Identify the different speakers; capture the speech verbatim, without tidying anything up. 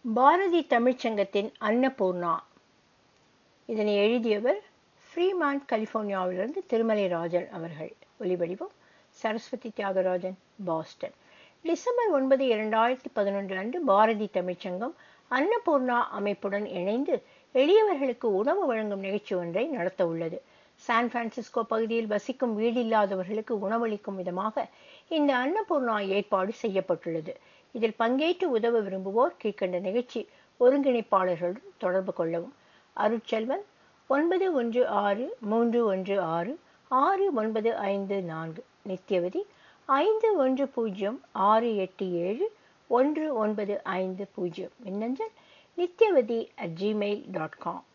Speaker 1: பாரதி தமிழ்ச்சங்கத்தின் அன்னபூர்ணா. இதனை எழுதியவர் ஃப்ரீமான், கலிபோர்னியாவிலிருந்து திருமலை ராஜன் அவர்கள். ஒலிவடிவம் சரஸ்வதி தியாகராஜன், பாஸ்டன். டிசம்பர் ஒன்பது இரண்டாயிரத்தி பதினொன்று அன்று பாரதி தமிழ்ச்சங்கம் அன்னபூர்ணா அமைப்புடன் இணைந்து எளியவர்களுக்கு உணவு வழங்கும் நிகழ்ச்சி ஒன்றை நடத்த உள்ளது. சான் பிரான்சிஸ்கோ பகுதியில் வசிக்கும் வீடில்லாதவர்களுக்கு உணவளிக்கும் விதமாக இந்த அன்னபூர்ணா ஏற்பாடு செய்யப்பட்டுள்ளது. இதில் பங்கேற்று உதவ விரும்புவோர் கீழ்கண்ட நிகழ்ச்சி ஒருங்கிணைப்பாளர்களுடன் தொடர்பு கொள்ளவும். அருட்செல்வன் ஒன்பது ஒன்று ஆறு மூன்று ஒன்று ஆறு ஆறு ஒன்பது ஐந்து நான்கு, நித்யவதி ஐந்து ஒன்று பூஜ்ஜியம் ஆறு எட்டு ஏழு ஒன்று ஒன்பது ஐந்து பூஜ்ஜியம், மின்னஞ்சல் Nithyavathi at Gmail dot com.